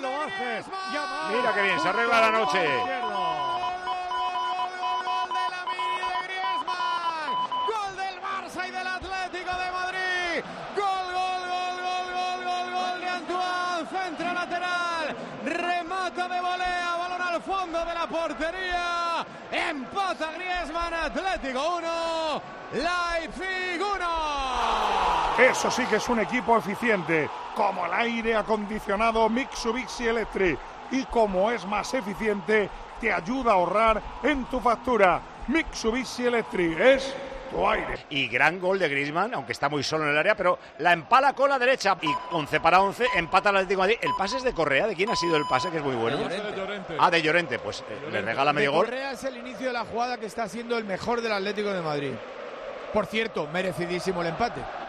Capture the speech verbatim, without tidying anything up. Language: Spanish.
lo hace. Yamal. Mira qué bien, se arregla la noche. Remata de volea, balón al fondo de la portería. Empata Griezmann, Atlético uno, Leipzig uno. Eso sí que es un equipo eficiente, como el aire acondicionado Mitsubishi Electric. Y como es más eficiente, te ayuda a ahorrar en tu factura. Mitsubishi Electric es tu aire. Y gran gol de Griezmann, aunque está muy solo en el área, pero la empala con la derecha. Y once para once, empata el Atlético de Madrid. El pase es de Correa. ¿De quién ha sido el pase? Que es muy bueno. De Llorente. Ah, de Llorente. Pues eh, Llorente. le regala medio de gol. Correa es el inicio de la jugada que está siendo el mejor del Atlético de Madrid. Por cierto, merecidísimo el empate.